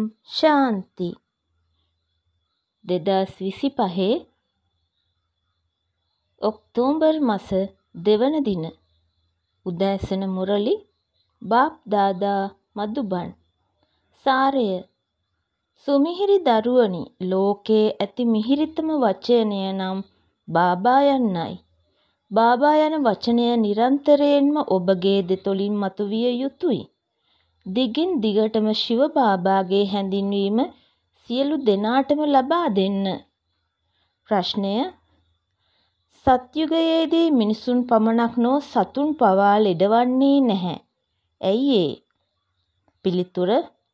ශාන්ති 2025 October මාස 2 වන දින උදෑසන මුරලි බාප් දාදා මදුබන් සාරය සුමිහිරි දරුවනි ලෝකයේ ඇති මිහිරිතම වචනය නම් බාබා යන්නයි. බාබා යන වචනය නිරන්තරයෙන්ම ඔබගේ දෙතොලින් මතුවිය යුතුයි. දිගින් දිගටම ශිව බාබාගේ හැඳින්වීම සියලු දෙනාටම ලබා දෙන්න. ප්‍රශ්නය සත්යුගයේදී මිනිසුන් පමණක් නො සතුන් පවා ලෙඩවන්නේ නැහැ. ඇයි ඒ? පිළිතුර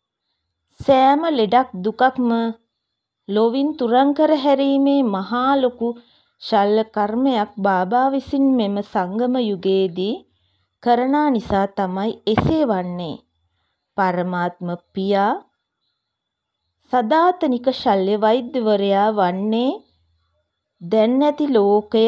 සෑම ලෙඩක් දුකක්ම ලොවින් තුරන් කර හැරීමේ මහා ලොකු ශල්‍ය කර්මයක් බාබා විසින් මෙම සංගම යුගයේදී කරනා නිසා තමයි එසේ වන්නේ. පරමාත්ම පියා සදාතනික ශල්‍ය වෛද්‍යවරයා වන්නේ දැන් නැති ලෝකය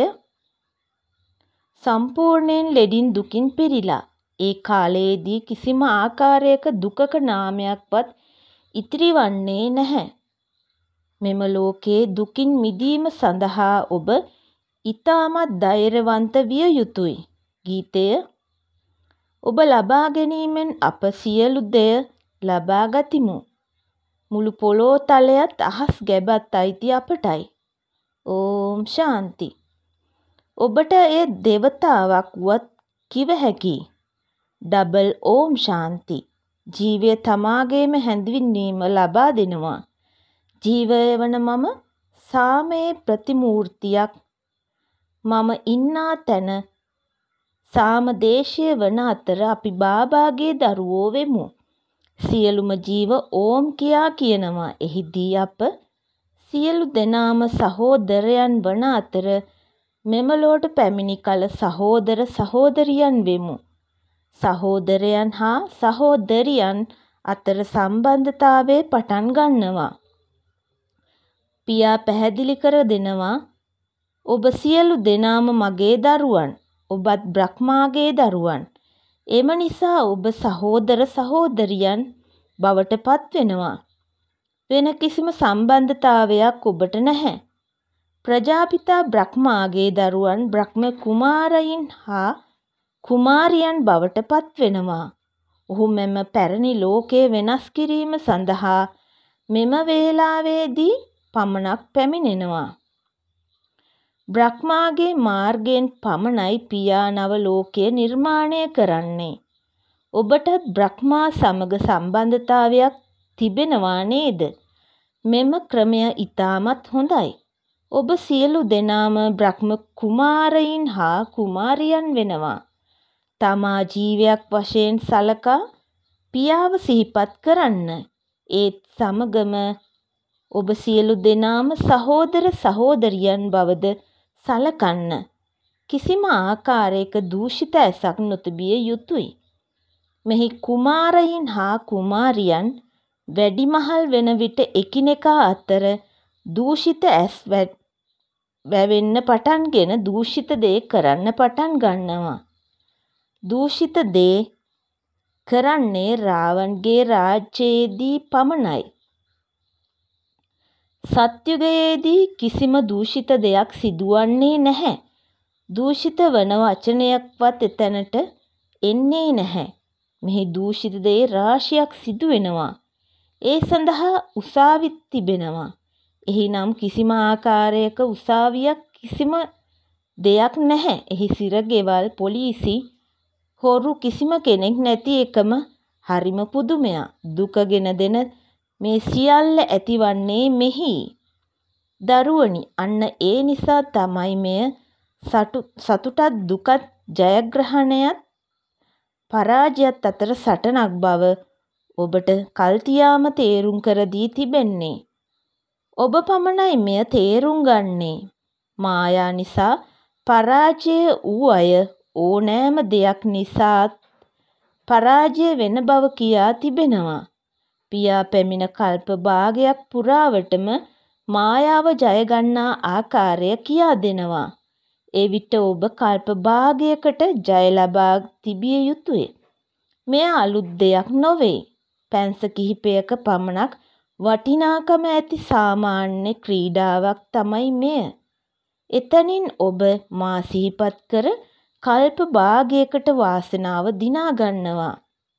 සම්පූර්ණයෙන් ලෙඩින් දුකින් පිරීලා. ඒ කාලයේදී කිසිම ආකාරයක දුකක නාමයක්වත් ඉතිරි වන්නේ නැහැ. මෙම ලෝකයේ දුකින් මිදීම සඳහා ඔබ ඊටමත් ධෛර්යවන්ත විය යුතුයි. ගීතය ඔබ ලබා ගැනීමෙන් අප සියලු දෙය ලබා ගතිමු. මුළු පොළොව තලයත් අහස් ගැබත් අයිති අපටයි. ඕම් ශාන්ති. ඔබට එය දේවතාවක් වුවත් කිව හැකියි. ඩබල් ඕම් ශාන්ති. ජීවය තමාගේම හැඳින්වීම ලබා දෙනවා. ජීවය වන මම සාමයේ ප්‍රතිමූර්තියක්. මම ඉන්නා තැන සාම දේශය වන අතර අපි බාබාගේ දරුවෝ වෙමු. සියලුම ජීව ඕම් කියා කියනවා. එහිදී අප සියලු දෙනාම සහෝදරයන් වන අතර මෙම ලොවට පැමිණි කල සහෝදර සහෝදරියන් වෙමු. සහෝදරයන් හා සහෝදරියන් අතර සම්බන්ධතාවය පටන් ගන්නවා. පියා පැහැදිලි කර දෙනවා ඔබ සියලු දෙනාම මගේ දරුවන්. ඔබත් බ්‍රහ්මාගේ දරුවන්. එම නිසා ඔබ සහෝදර සහෝදරියන් බවට පත් වෙනවා. වෙන කිසිම සම්බන්ධතාවයක් ඔබට නැහැ. ප්‍රජාපිතා බ්‍රහ්මාගේ දරුවන් බ්‍රහ්ම කුමාරයින් හා කුමාරියන් බවට පත් වෙනවා. ඔහු මෙම පැරණි ලෝකය වෙනස් කිරීම සඳහා මෙම වේලාවේදී පමණක් පැමිණෙනවා. බ්‍රහ්මාගේ මාර්ගයෙන් පමණයි පියා නව ලෝකය නිර්මාණය කරන්නේ. ඔබටත් බ්‍රහ්මා සමග සම්බන්ධතාවයක් තිබෙනවා නේද? මෙම ක්‍රමය ඉතාමත් හොඳයි. ඔබ සියලු දෙනාම බ්‍රහ්ම කුමාරයින් හා කුමාරියන් වෙනවා. තමා ජීවයක් වශයෙන් සලකා පියාව සිහිපත් කරන්න. ඒත් සමගම ඔබ සියලු දෙනාම සහෝදර සහෝදරියන් බවද සලකන්න. කිසිම ආකාරයක දූෂිත ඇසක් නොතිබිය යුතුයි. මෙහි කුමාරයින් හා කුමාරියන් වැඩිමහල් වෙන විට එකිනෙකා අතර දූෂිත ඇස් වැවෙන්න පටන්ගෙන දූෂිත දේ කරන්න පටන් ගන්නවා. දූෂිත දේ කරන්නේ රාවණගේ රාජ්‍යයේදී පමණයි. සත්යුගයේදී කිසිම දූෂිත දෙයක් සිදුවන්නේ නැහැ. දූෂිත වන වචනයක්වත් එතැනට එන්නේ නැහැ. මෙහි දූෂිත දේ රාශියක් සිදු වෙනවා. ඒ සඳහා උසාවි තිබෙනවා. එහිනම් කිසිම ආකාරයක උසාවියක් කිසිම දෙයක් නැහැ. එහි සිරගෙවල් පොලිසි හොරු කිසිම කෙනෙක් නැති එකම හරිම පුදුමයක්. දුක ගෙන දෙන මේ සියල්ල ඇතිවන්නේ මෙහි. දරුවනි අන්න ඒ නිසා තමයි මෙය සතුටත් දුකත් ජයග්‍රහණයත් පරාජයත් අතර සටනක් බව ඔබට කල්තියාම තේරුම් කර දී තිබෙන්නේ. ඔබ පමණයි මෙය තේරුම් ගන්නේ. මායා නිසා පරාජය වූ අය ඕනෑම දෙයක් නිසාත් පරාජය වෙන බව කියා තිබෙනවා. පියා පැමිණ කල්ප භාගයක් පුරාවටම මායාව ජයගන්නා ආකාරය කියා දෙනවා. එවිට ඔබ කල්ප භාගයකට ජය ලබා තිබිය යුතුය. මෙය අලුත් දෙයක් නොවේ. පැන්ස කිහිපයක පමණක් වටිනාකම ඇති සාමාන්‍ය ක්‍රීඩාවක් තමයි මෙය. එතනින් ඔබ මා සිහිපත් කර කල්ප භාගයකට වාසනාව දිනා ගන්නවා.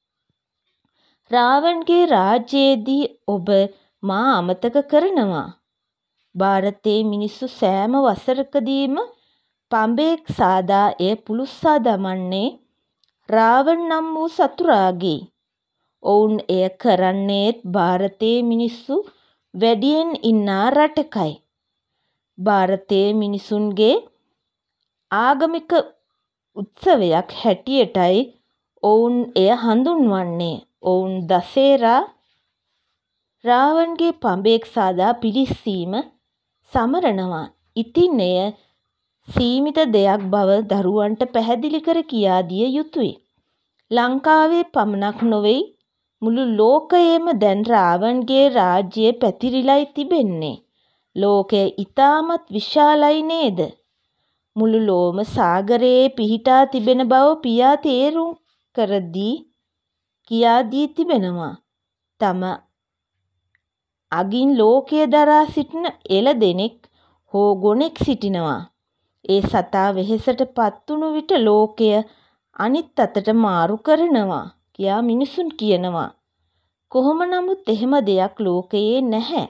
රාවණගේ රාජ්‍යයේදී ඔබ මා අමතක කරනවා. ಭಾರತයේ මිනිස්සු සෑම වසරකදීම පඹයෙක් සාදා එය පුළුස්සා දමන්නේ රාවණ නම් වූ සතුරාගේ. ඔවුන් එය කරන්නේත් ಭಾರತයේ මිනිස්සු වැඩියෙන් ඉන්නා රටකයි. ಭಾರತයේ මිනිසුන්ගේ ආගමික උත්සවයක් හැටියටයි ඔවුන් එය හඳුන්වන්නේ. ඔවුන් දසේරා රාවණගේ පඹයෙක් සාදා පිළිස්සීම සමරනවා. ඉතින් එය සීමිත දෙයක් බව දරුවන්ට පැහැදිලි කර කියා දිය යුතුය. ලංකාවේ පමණක් නොවෙයි මුළු ලෝකයේම දැන් රාවණගේ රාජ්‍යය පැතිරිලයි තිබෙන්නේ. ලෝකය ඉතාමත් විශාලයි නේද? මුළු ලෝම සාගරයේ පිහිටා තිබෙන බව පියා තේරුම් කරදී කියා දී තිබෙනවා. තම අගින් ලෝකය දරා සිටින එළ දෙනෙක් හෝ ගොනෙක් සිටිනවා. ඒ සතා වෙහෙසට පත්වුණු විට ලෝකය අනිත් අතට මාරු කරනවා කියා මිනිසුන් කියනවා. කොහොම නමුත් එහෙම දෙයක් ලෝකයේ නැහැ.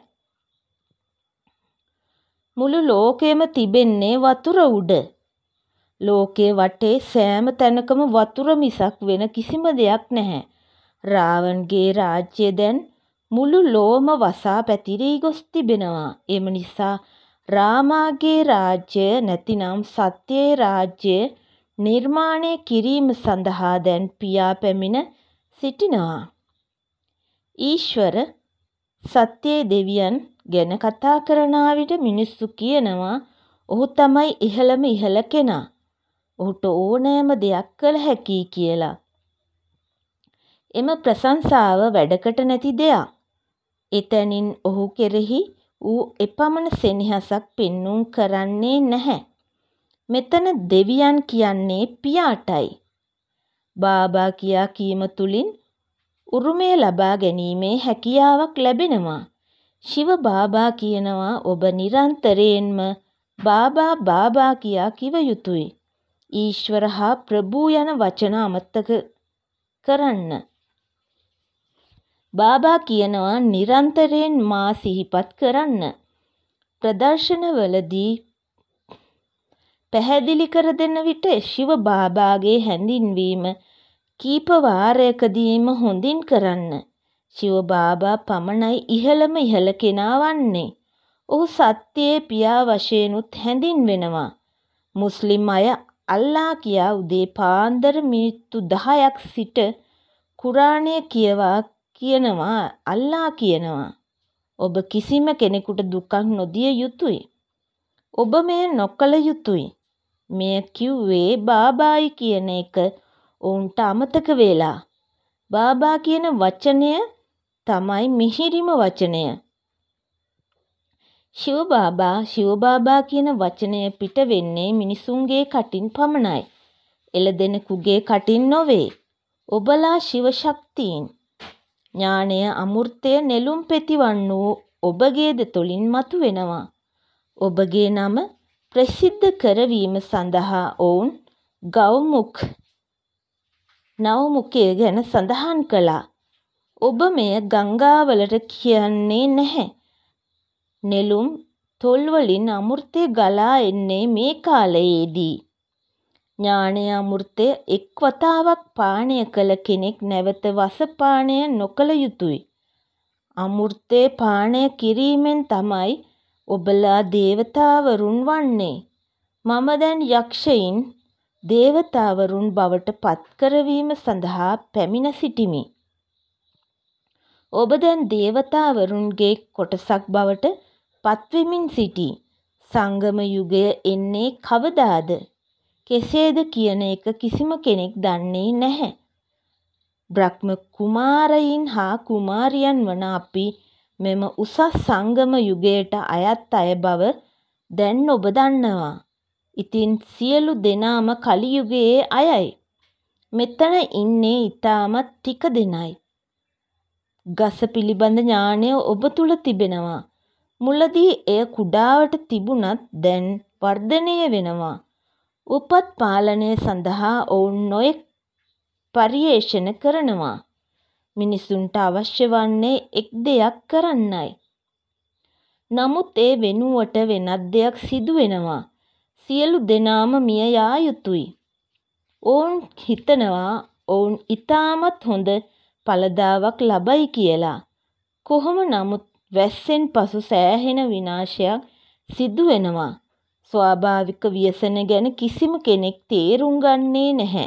මුළු ලෝකයම තිබෙන්නේ වතුර උඩ. ලෝකයේ වටේ සෑම තැනකම වතුර මිසක් වෙන කිසිම දෙයක් නැහැ. රාවණගේ රාජ්‍යය දැන් මුළු ලෝම වසා පැතිරී ගොස් තිබෙනවා. එම නිසා රාමාගේ රාජ්‍යය නැතිනම් සත්‍යයේ රාජ්‍යය නිර්මාණය කිරීම සඳහා දැන් පියා පැමිණ සිටිනවා. ඊශ්වර සත්‍යයේ දෙවියන් ගැන කතා කරන විට මිනිස්සු කියනවා ඔහු තමයි ඉහළම ඉහළ කෙනා. ඔහුට ඕනෑම දෙයක් කළ හැකියි කියලා. එම ප්‍රශංසාව වැඩකට නැති දෙයක්. එතැනින් ඔහු කෙරෙහි ඌ එපමණ සෙනෙහසක් පෙන්නුම් කරන්නේ නැහැ. මෙතන දෙවියන් කියන්නේ පියාටයි. බාබා කියා කීම තුලින් උරුමය ලබා ගැනීමේ හැකියාවක් ලැබෙනවා. ශිව බාබා කියනවා ඔබ නිරන්තරයෙන්ම බාබා බාබා කියා කිව යුතුයි. ඊශ්වර හා ප්‍රභූ යන වචන අමතක කරන්න. බාබා කියනවා නිරන්තරයෙන් මා සිහිපත් කරන්න. ප්‍රදර්ශනවලදී පැහැදිලි කර දෙන විට ශිව බාබාගේ හැඳින්වීම කීප වාරයකදීම හොඳින් කරන්න. ශිව බාබා පමණයි ඉහළම ඉහළ කෙනා වන්නේ. ඔහු සත්‍යයේ පියා වශයෙන්ුත් හැඳින්වෙනවා. මුස්ලිම් අය අල්ලා කියා උදේ පාන්දර මිනිත්තු 10ක් සිට කුරාණය කියවා කියනවා අල්ලා කියනවා. ඔබ කිසිම කෙනෙකුට දුකක් නොදිය යුතුයි. ඔබ මෙය නොකළ යුතුයි. මෙය කිව්වේ බාබායි කියන එක ඔවුන්ට අමතක වෙලා. බාබා කියන වචනය තමයි මිහිරිම වචනය. ශිව බාබා කියන වචනය පිට වෙන්නේ මිනිසුන්ගේ කටින් පමණයි. එළදෙනෙකුගේ කටින් නොවේ. ඔබලා ශිව ශක්තියින්. ඥානය අමෘතය නෙළුම් පෙති වන්නූ ඔබගේ දෙතොලින් මතුවෙනවා. ඔබගේ නම ප්‍රසිද්ධ කරවීම සඳහා ඔවුන් ගව්මුඛ නවමුඛය ගැන සඳහන් කළා. ඔබ මෙය ගංගාවලට කියන්නේ නැහැ. නෙළුම් තොල්වලින් අමෘතය ගලා එන්නේ මේ කාලයේදී. ඥානය අමෘතය එක් වතාවක් පානය කළ කෙනෙක් නැවත වස පානය නොකළ යුතුයි. අමෘතය පානය කිරීමෙන් තමයි ඔබලා දේවතාවරුන් වන්නේ. මම දැන් යක්ෂයින් දේවතාවරුන් බවට පත් කරවීම සඳහා පැමිණ සිටිමි. ඔබ දැන් දේවතාවරුන්ගේ කොටසක් බවට පත්වෙමින් සිටී. සංගම යුගය එන්නේ කවදාද? කෙසේද කියන එක කිසිම කෙනෙක් දන්නේ නැහැ. බ්‍රහ්ම කුමාරයින් හා කුමාරියන් වන අපි මෙම උසස් සංගම යුගයට අයත් අය බව දැන් ඔබ දන්නවා. ඉතින් සියලු දෙනාම කලි යුගයේ අයයි. මෙතන ඉන්නේ ඊටමත් ටික දෙනයි. ගස පිළිබඳ ඥානය ඔබ තුල තිබෙනවා. මුලදී එය කුඩාවට තිබුණත් දැන් වර්ධනය වෙනවා. උපත් පාලනය සඳහා ඔවුන් නොයෙක් පර්යේෂණ කරනවා. මිනිසුන්ට අවශ්‍ය වන්නේ එක් දෙයක් කරන්නයි. නමුත් ඒ වෙනුවට වෙනත් දෙයක් සිදු වෙනවා. සියලු දෙනාම මිය යා යුතුයි. ඔවුන් හිතනවා ඔවුන් ඉතාමත් හොඳ ඵලදාවක් ලබයි කියලා. කොහොම නමුත් වැස්සෙන් පසු සෑහෙන විනාශයක් සිදු වෙනවා. ස්වාභාවික ව්‍යසන ගැන කිසිම කෙනෙක් තේරුම් ගන්නේ නැහැ.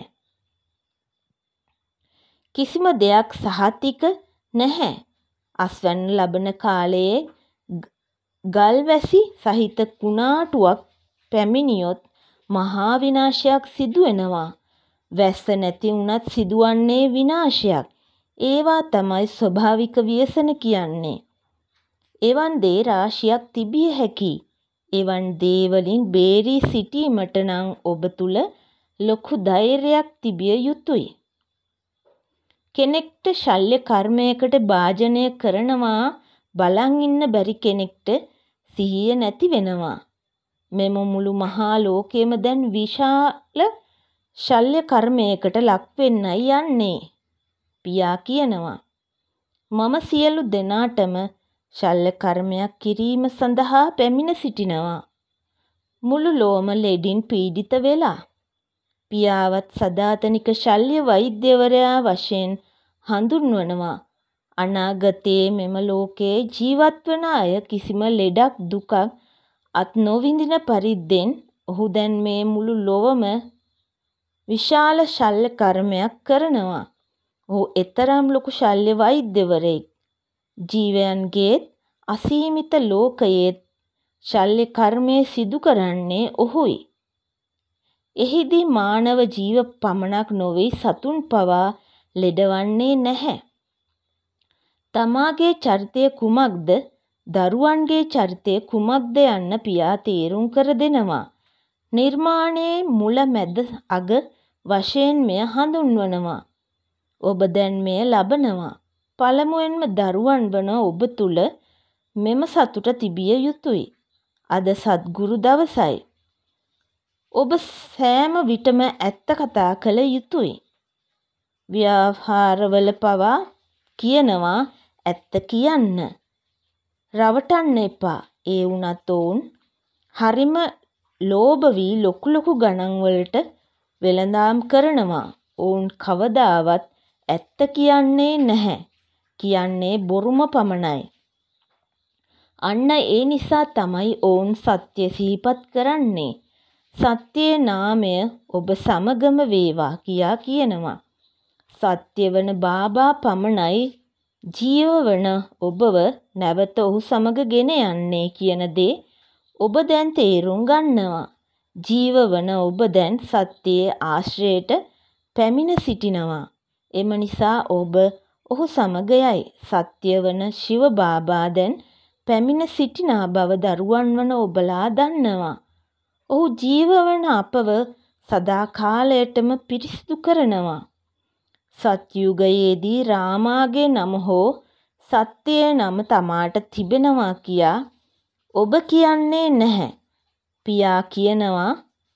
කිසිම දෙයක් සහතික නැහැ. අස්වැන්න ලබන කාලයේ ගල්වැසි සහිත කුණාටුවක් පැමිණියොත් මහා විනාශයක් සිදු වෙනවා. වැස්ස නැති වුණත් සිදුවන්නේ විනාශයක්. ඒවා තමයි ස්වභාවික ව්‍යසන කියන්නේ. එවන් දේ රාශියක් තිබිය හැකියි. එවන් දේ වලින් බේරී සිටීමට නම් ඔබ තුල ලොකු ධෛර්යයක් තිබිය යුතුයි. කෙනෙක්ට ශල්‍ය කර්මයකට භාජනය කරනවා බලන් ඉන්න බැරි කෙනෙක්ට සිහිය නැති වෙනවා. මෙම මුළු මහා ලෝකෙම දැන් විශාල ශල්‍ය කර්මයකට ලක් වෙන්නයි යන්නේ. පියා කියනවා. මම සියලු දෙනාටම ශල්‍ය කර්මයක් කිරීම සඳහා පැමිණ සිටිනවා. මුළු ලෝම ලෙඩින් පීඩිත වෙලා. පියාවත් සදාතනික ශල්‍ය වෛද්‍යවරයා වශයෙන් හඳුන්වනවා. අනාගතයේ මෙම ලෝකයේ ජීවත් වන අය කිසිම ලෙඩක් දුකක් අත් නොවිඳින පරිද්දෙන් ඔහු දැන් මේ මුළු ලොවම විශාල ශල්‍ය කර්මයක් කරනවා. ඔහු එතරම් ලොකු ශල්‍ය වෛද්‍යවරයෙක්. ජීවයන්ගේත් අසීමිත ලෝකයේත් ශල්‍ය කර්මය සිදු කරන්නේ ඔහුයි. එහිදී මානව ජීව පමණක් නොවේ සතුන් පවා ලෙඩවන්නේ නැහැ. තමාගේ චරිතය කුමක්ද, දරුවන්ගේ චරිතය කුමක්ද යන්න පියා තේරුම් කර දෙනවා. නිර්මාණයේ මුල මැද අග වශයෙන් මෙය හඳුන්වනවා. ඔබ දැන් මෙය ලබනවා. පළමුවෙන්ම දරුවන් වන ඔබ තුල මෙම සතුට තිබිය යුතුයි. අද සත්ගුරු දවසයි. ඔබ සෑම විටම ඇත්ත කතා කළ යුතුයි. ව්‍යවහාරවල පවා කියනවා ඇත්ත කියන්න. රවටන්න එපා. ඒ වුණත් ඔවුන් හරිම ලෝභ වී ලොකු ලොකු ගණන් වලට වෙළඳාම් කරනවා. ඔවුන් කවදාවත් ඇත්ත කියන්නේ නැහැ. කියන්නේ බොරුම පමණයි. අන්න ඒ නිසා තමයි ඔවුන් සත්‍ය සිහිපත් කරන්නේ. සත්‍යයේ නාමය ඔබ සමගම වේවා කියා කියනවා. සත්‍ය වන බාබා පමණයි ජීව වන ඔබව නැවත ඔහු සමග ගෙන යන්නේ කියන දේ ඔබ දැන් තේරුම් ගන්නවා. ජීව වන ඔබ දැන් සත්‍යයේ ආශ්‍රයයට පැමිණ සිටිනවා. එම නිසා ඔබ ඔහු සමග යයි. සත්‍ය වන ශිව බාබා දැන් පැමිණ සිටිනා බව දරුවන් වන ඔබලා දන්නවා. ඔහු ජීව වන අපව සදාකාලයටම පිරිසිදු කරනවා. සත්‍යුගයේදී රාමාගේ නම හෝ සත්‍යයේ නම තමාට තිබෙනවා කියා ඔබ කියන්නේ නැහැ. පියා කියනවා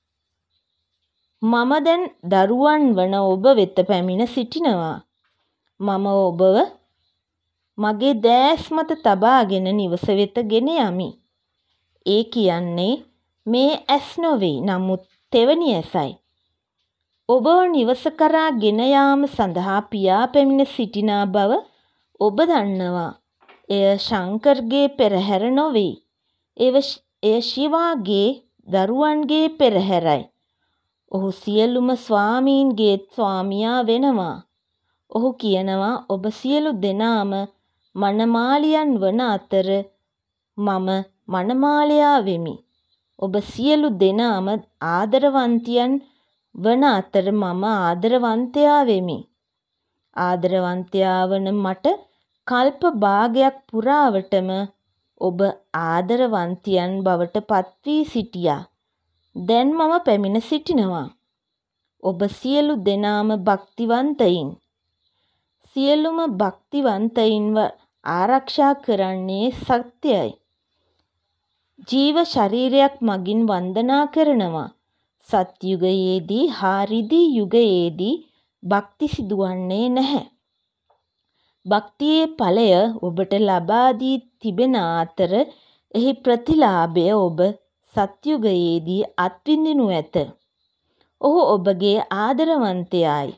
මම දැන් දරුවන් වන ඔබ වෙත පැමිණ සිටිනවා. මම ඔබව මගේ දෑස් මත තබාගෙන නිවස වෙත ගෙන යමි. ඒ කියන්නේ මේ ඇස් නොවේ, නමුත් තෙවැනි ඇසයි. ඔබව නිවස කරා ගෙන යාම සඳහා පියා පැමිණ සිටිනා බව ඔබ දන්නවා. එය ශංකර්ගේ පෙරහැර නොවේ. එය ශිවාගේ දරුවන්ගේ පෙරහැරයි. ඔහු සියලුම ස්වාමීන්ගේත් ස්වාමියා වෙනවා. ඔහු කියනවා ඔබ සියලු දෙනාම මනමාලියන් වන අතර මම මනමාලයා වෙමි. ඔබ සියලු දෙනාම ආදරවන්තයන් වන අතර මම ආදරවන්තයා වෙමි. ආදරවන්තයා වන මට කල්ප භාගයක් පුරාවටම ඔබ ආදරවන්තයන් බවට පත් වී සිටියා. දැන් මම පැමිණ සිටිනවා. ඔබ සියලු දෙනාම භක්තිවන්තයින්. සියලුම භක්තිවන්තයින්ව ආරක්ෂා කරන්නේ සත්‍යයි. ජීව ශරීරයක් මගින් වන්දනා කරනවා. සත්යුගයේදී හා රිදී යුගයේදී භක්ති සිදුවන්නේ නැහැ. භක්තියේ ඵලය ඔබට ලබා දී තිබෙන අතර එහි ප්‍රතිලාභය ඔබ සත්යුගයේදී අත්විඳිනු ඇත. ඔහු ඔබගේ ආදරවන්තයායි.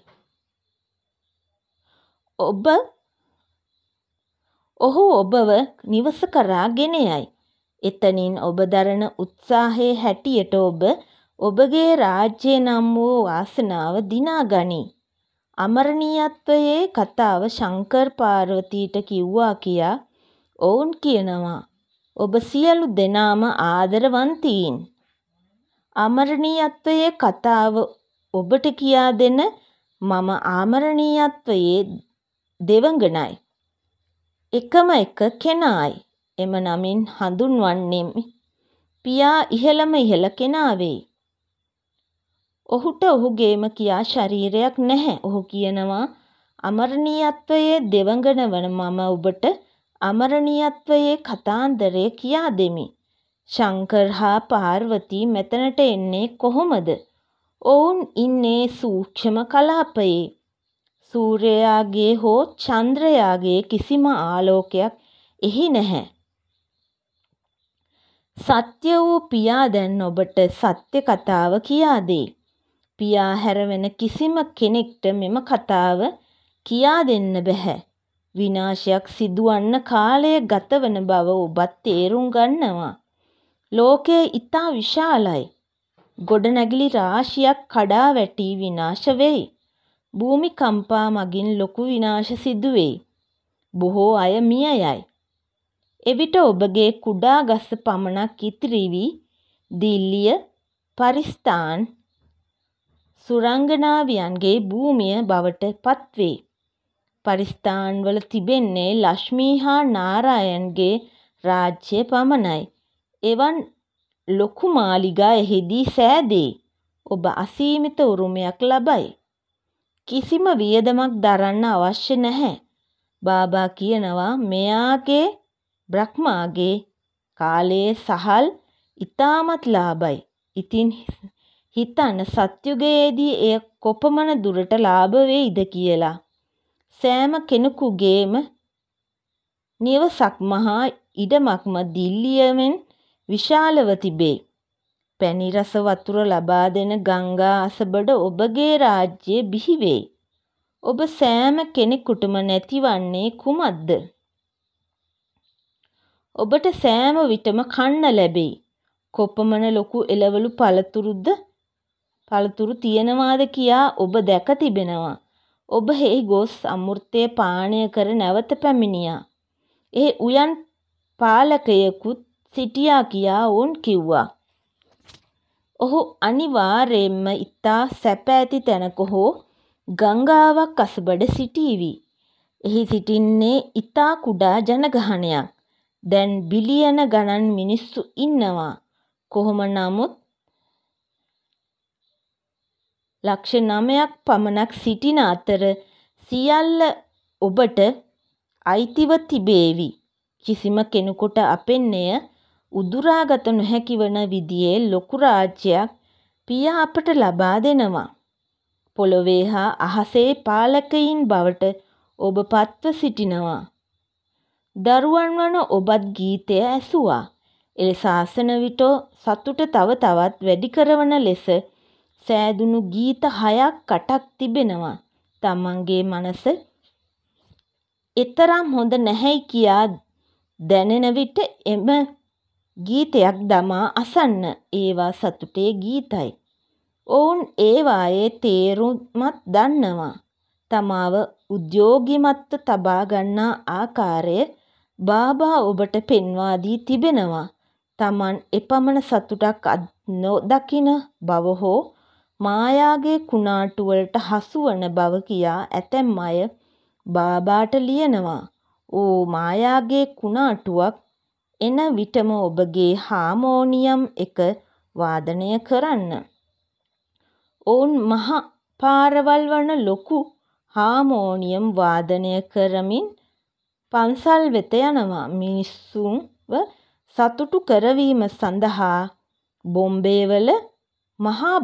ඔහු ඔබව නිවස කරා ගෙන යයි. එතනින් ඔබ දරන උත්සාහයේ හැටියට ඔබ ඔබගේ රාජ්‍ය නම් වූ වාසනාව දිනා ගනී. අමරණීයත්වයේ කතාව ශංකර් පාර්වතීට කිව්වා කියා ඔවුන් කියනවා. ඔබ සියලු දෙනාම ආදරවන්තයින්. අමරණීයත්වයේ කතාව ඔබට කියා දෙන මම අමරණීයත්වයේ දෙවඟනයි. එකම එක කෙනායි. එම නමින් හඳුන්වන්නේ පියා ඉහළම ඉහළ කෙනා වෙයි. ඔහුට ඔහුගේම කියා ශරීරයක් නැහැ. ඔහු කියනවා අමරණීයත්වයේ දෙවඟන වන මම ඔබට අමරණීයත්වයේ කතාන්දරය කියා දෙමි. ශංකර් හා පාර්වතී මෙතනට එන්නේ කොහොමද? ඔවුන් ඉන්නේ සූක්ෂම කලාපයේ. සූර්යයාගේ හෝ චන්ද්‍රයාගේ කිසිම ආලෝකයක් එහි නැහැ. සත්‍ය වූ පියා දැන් ඔබට සත්‍ය කතාව කියා දෙයි. පියා හැර වෙන කිසිම කෙනෙක්ට මෙම කතාව කියා දෙන්න බැහැ. විනාශයක් සිදුවන්න කාලය ගතවන බව ඔබත් තේරුම් ගන්නවා. ලෝකය ඉතා විශාලයි. ගොඩනැගිලි රාශියක් කඩා වැටී විනාශ වෙයි. භූමිකම්පා මගින් ලොකු විනාශ සිදුවෙයි. බොහෝ අය මිය යයි. එවිට ඔබගේ කුඩා ගස පමණක් ඉතිරි වී දිල්ලිය පරිස්ථාන් සුරංගනාවියන්ගේ භූමිය බවට පත්වේ. පරිස්ථාන්වල තිබෙන්නේ ලක්ෂ්මී හා නාරායන්ගේ රාජ්‍ය පමණයි. එවන් ලොකු මාලිගා එහිදී සෑදේ. ඔබ අසීමිත උරුමයක් ලබයි. කිසිම වියදමක් දරන්න අවශ්‍ය නැහැ. බාබා කියනවා මෙයාගේ බ්‍රහ්මාගේ කාලයේ සහල් ඉතාමත් ලාභයි. ඉතින් හිතන්න සත්‍යුගයේදී එය කොපමණ දුරට ලාභ වෙයිද කියලා. සෑම කෙනෙකුගේම නිවසක්ම හා ඉඩමක්ම දිල්ලියෙන් විශාලව තිබේ. පැණි රස වතුර ලබා දෙන ගංගා අසබඩ ඔබගේ රාජ්‍යයේ බිහි වෙයි. ඔබ සෑම කෙනෙකුටම නැතිවන්නේ කුමක්ද? ඔබට සෑම විටම කන්න ලැබෙයි. කොපමණ ලොකු එළවලු පළතුරු තියනවාද කියා ඔබ දැක තිබෙනවා. ඔබ එහි ගොස් අමෘතය පානය කර නැවත පැමිණියා. එහි උයන් පාලකයෙකුත් සිටියා කියා ඔවුන් කිව්වා. ඔහු අනිවාර්යයෙන්ම ඉතා සැප ඇති තැනක හෝ ගංගාවක් අසබඩ සිටීවි. එහි සිටින්නේ ඉතා කුඩා ජනගහනයක්. දැන් බිලියන ගණන් මිනිස්සු ඉන්නවා. කොහොම නමුත් ලක්ෂ 9ක් පමණක් සිටින අතර සියල්ල ඔබට අයිතිව තිබේවි. කිසිම කෙනෙකුට අපෙන් එය උදුරාගත නොහැකි වන විදියේ ලොකු රාජ්‍යයක් පියා අපට ලබා දෙනවා. පොළොවේ හා අහසේ පාලකයින් බවට ඔබ පත්ව සිටිනවා. දරුවන් වන ඔබත් ගීතය ඇසුවා. එලෙස අසන විට සතුට තව තවත් වැඩි කරවන ලෙස සෑදුණු ගීත 6ක් 8ක් තිබෙනවා. තමන්ගේ මනස එතරම් හොඳ නැහැයි කියා දැනෙන විට එම ගීතයක් දමා අසන්න. ඒවා සතුටේ ගීතයි. ඔවුන් ඒවායේ තේරුමත් දන්නවා. තමාව උද්‍යෝගිමත්ව තබා ගන්නා ආකාරය බාබා ඔබට පෙන්වා දී තිබෙනවා. තමන් එපමණ සතුටක් නොදකින බව හෝ මායාගේ කුණාටු වලට හසු වන බව කියා ඇතැම් අය බාබාට ලියනවා. ඕ මායාගේ කුණාටුවක් එන විටම ඔබගේ හාමෝනියම් එක වාදනය කරන්න. ඔවුන් මහ පාරවල් වන ලොකු හාමෝනියම් වාදනය කරමින් පන්සල් වෙත යනවා. මිනිස්සුන්ව සතුටු කරවීම සඳහා බොම්බේවල මහා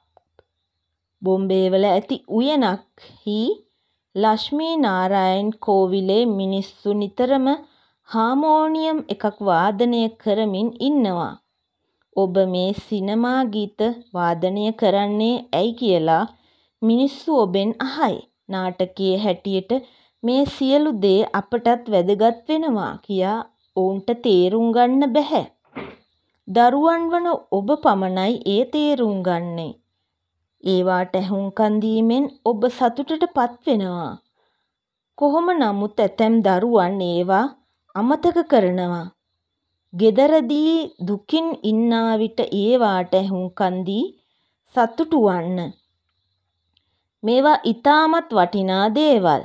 බොම්බේවල ඇති උයනක්හි ලක්ෂ්මී නාරායන් කෝවිලේ මිනිස්සු නිතරම හාමෝනියම් එකක් වාදනය කරමින් ඉන්නවා. ඔබ මේ සිනමා ගීත වාදනය කරන්නේ ඇයි කියලා මිනිස්සු ඔබෙන් අහයි. නාටකයේ හැටියට මේ සියලු දේ අපටත් වැදගත් වෙනවා කියා ඔවුන්ට තේරුම් ගන්න බැහැ. දරුවන් වන ඔබ පමණයි ඒ තේරුම් ගන්නේ. ඒවාට ඇහුම්කන් දීමෙන් ඔබ සතුටට පත්වෙනවා. කොහොම නමුත් ඇතැම් දරුවන් ඒවා අමතක කරනවා. ගෙදරදී දුකින් ඉන්නා විට ඒවාට ඇහුම්කන් දී සතුටු වන්න. මේවා ඉතාමත් වටිනා දේවල්.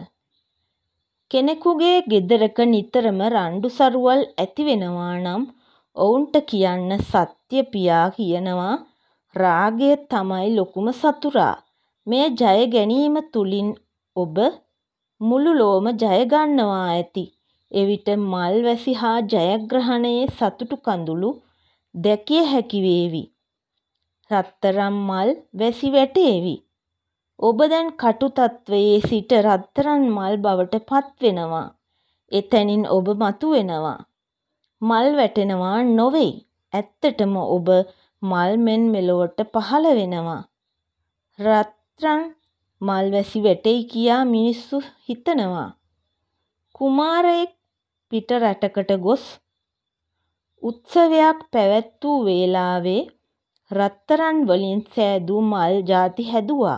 කෙනෙකුගේ ගෙදරක නිතරම රණ්ඩු සරුවල් ඇති වෙනවා නම් ඔවුන්ට කියන්න සත්‍ය පියා කියනවා රාගය තමයි ලොකුම සතුරා. මේ ජය ගැනීම තුලින් ඔබ මුළු ලෝම ජය ගන්නවා ඇති. එවිට මල් වැසි හා ජයග්‍රහණයේ සතුටු කඳුළු දැකිය හැකි වේවි. රත්තරන් මල් වැසි වැටේවි. ඔබ දැන් කටු තත්වයේ සිට රත්තරන් මල් බවට පත්වෙනවා. එතැනින් ඔබ මතුවෙනවා. මල් වැටෙනවා නොවෙයි. ඇත්තටම ඔබ මල් මෙන් මෙලොවට පහළ වෙනවා. රත්තරන් මල් වැසි වැටෙයි කියා මිනිස්සු හිතනවා. කුමාරයෙක් පිට රටකට ගොස් උත්සවයක් පැවැත් වූ වේලාවේ රත්තරන් වලින් සෑදූ මල් ජාති හැදුවා.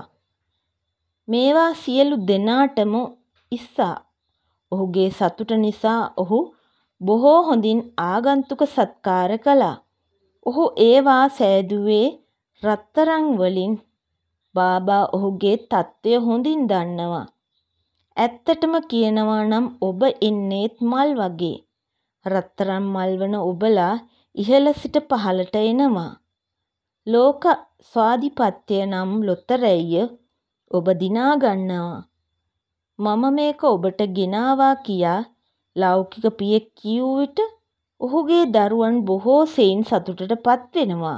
මේවා සියලු දෙනාටම ඉස්සා. ඔහුගේ සතුට නිසා ඔහු බොහෝ හොඳින් ආගන්තුක සත්කාර කළා. ඔහු ඒවා සෑදුවේ රත්තරන් වලින්. බාබා ඔහුගේ තත්ත්වය හොඳින් දන්නවා. ඇත්තටම කියනවා නම් ඔබ එන්නේත් මල් වගේ. රත්තරන් මල් වන ඔබලා ඉහළ සිට පහළට එනවා. ලෝක ස්වාධිපත්‍ය නම් ලොතරැයිය ඔබ දිනා ගන්නවා. මම මේක ඔබට ගෙනාවා කියා ලෞකික පියෙක් කියූ විට ඔහුගේ දරුවන් බොහෝ සෙයින් සතුටට පත්වෙනවා.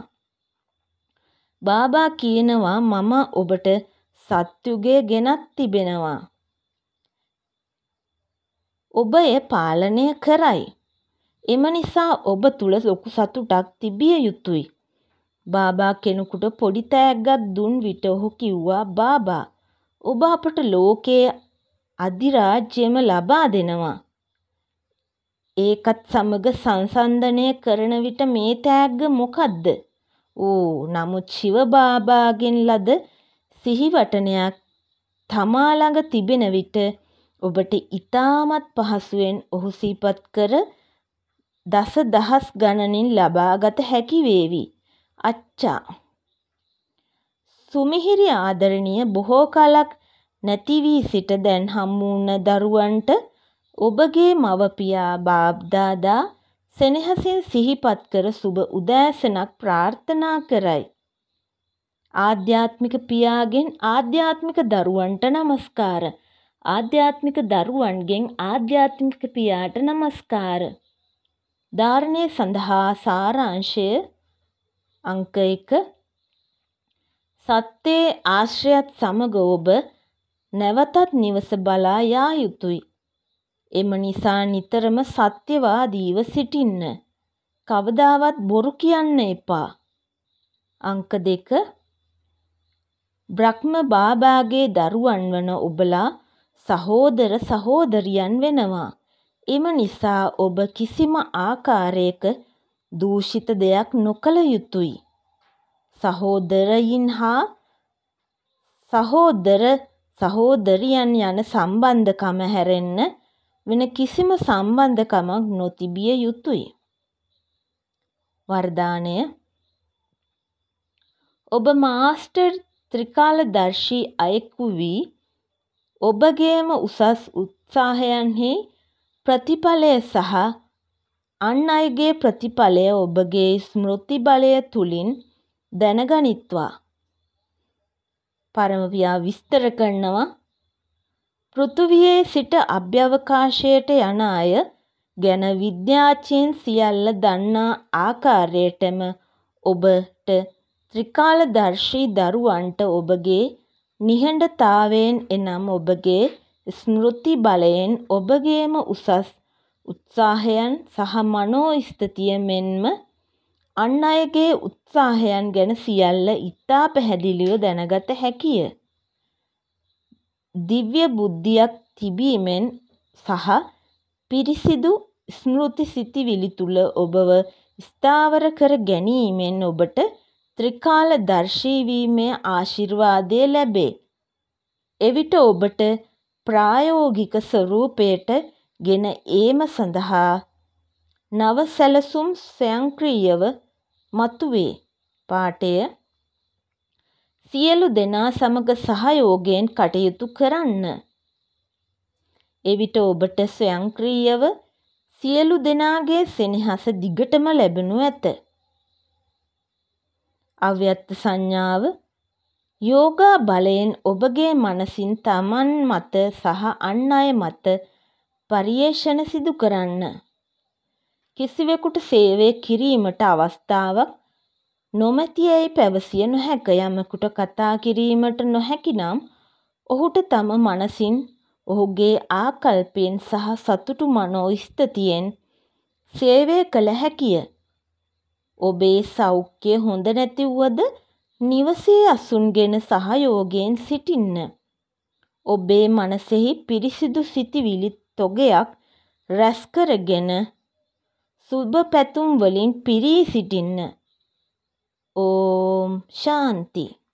බාබා කියනවා මම ඔබට සත්‍යුගය ගෙනත් තිබෙනවා. ඔබ එය පාලනය කරයි. එම නිසා ඔබ තුල ලොකු සතුටක් තිබිය යුතුයි. බාබා කෙනෙකුට පොඩි තෑග්ගක් දුන් විට ඔහු කිව්වා බාබා ඔබ අපට ලෝකයේ අධිරාජ්‍යම ලබා දෙනවා. ඒකත් සමග සංසන්දනය කරන විට මේ තෑග්ග මොකද්ද? නමුත් ශිව බාබාගෙන් ලද සිහිවටනයක් තමා ළඟ තිබෙන විට ඔබට ඉතාමත් පහසුවෙන් ඔහු සිහිපත් කර දසදහස් ගණනින් ලබාගත හැකි වේවි. අච්චා. සුමිහිරි ආදරණීය බොහෝ කලක් නැති වී සිට දැන් හමු වුණ දරුවන්ට ඔබගේ මව පියා බාප්දාදා සෙනෙහසින් සිහිපත් කර සුබ උදෑසනක් ප්‍රාර්ථනා කරයි. ආධ්‍යාත්මික පියාගෙන් ආධ්‍යාත්මික දරුවන්ට නමස්කාර. ආධ්‍යාත්මික දරුවන්ගෙන් ආධ්‍යාත්මික පියාට නමස්කාර. ධාරණය සඳහා සාරාංශය අංක 1. සත්‍යයේ ආශ්‍රයත් සමග ඔබ නැවතත් නිවස බලා යා යුතුය. එම නිසා නිතරම සත්‍යවාදීව සිටින්න. කවදාවත් බොරු කියන්න එපා. අංක 2. බ්‍රහ්ම බාබාගේ දරුවන් වන ඔබලා සහෝදර සහෝදරියන් වෙනවා. එම නිසා ඔබ කිසිම ආකාරයක දූෂිත දෙයක් නොකළ යුතුය. සහෝදරයින් හා සහෝදර සහෝදරියන් යන සම්බන්ධකම හැරෙන්න වෙන කිසිම සම්බන්ධකමක් නොතිබිය යුතුය. වරදානය. ඔබ මාස්ටර් ත්‍රිකාලදර්ශී අයෙකු වී ඔබගේම උසස් උත්සාහයන්හි ප්‍රතිඵලය සහ අන් අයගේ ප්‍රතිඵලය ඔබගේ ස්මෘති බලය තුලින් දැනගනිත්වා. පරමපියා විස්තර කරනවා පෘථිවියේ සිට අභ්‍යවකාශයට යන අය ගැන විද්‍යාඥයන් සියල්ල දන්නා ආකාරයටම ඔබට ත්‍රිකාලදර්ශී දරුවන්ට ඔබගේ නිහඬතාවයෙන් එනම් ඔබගේ ස්මෘති බලයෙන් ඔබගේම උසස් උත්සාහයන් සහ මනෝස්ථිතිය මෙන්ම අන් අයගේ උත්සාහයන් ගැන සියල්ල ඉතා පැහැදිලිව දැනගත හැකිය. දිව්‍ය බුද්ධියක් තිබීමෙන් සහ පිරිසිදු ස්මෘති සිතිවිලි තුළ ඔබව ස්ථාවර කර ගැනීමෙන් ඔබට ත්‍රිකාලදර්ශී වීමේ ආශිර්වාදය ලැබේ. එවිට ඔබට ප්‍රායෝගික ස්වරූපයට ගෙන ඒම සඳහා නව සැලසුම් ස්වයංක්‍රීයව මතුවේ. පාඨය සියලු දෙනා සමග සහයෝගයෙන් කටයුතු කරන්න. එවිට ඔබට ස්වයංක්‍රීයව සියලු දෙනාගේ සෙනෙහස දිගටම ලැබෙනු ඇත. අව්‍යක්ත සංඥාව යෝගා බලයෙන් ඔබගේ මනසින් තමන් මත සහ අන් අය මත පර්යේෂණ සිදු කරන්න. කිසිවෙකුට සේවය කිරීමට අවස්ථාවක් නොමැති යැයි පැවසිය නොහැක. යමෙකුට කතා කිරීමට නොහැකි නම් ඔහුට තම මනසින් ඔහුගේ ආකල්පයෙන් සහ සතුටු මනෝස්ථිතියෙන් සේවය කළ හැකිය. ඔබේ සෞඛ්‍යය හොඳ නැති වුවද නිවසේ අසුන්ගෙන සහයෝගයෙන් සිටින්න. ඔබේ මනසෙහි පිරිසිදු සිතිවිලි තොගයක් රැස් කරගෙන සුබ පැතුම් වලින් පිරී සිටින්න. ඕම් ශාන්ති.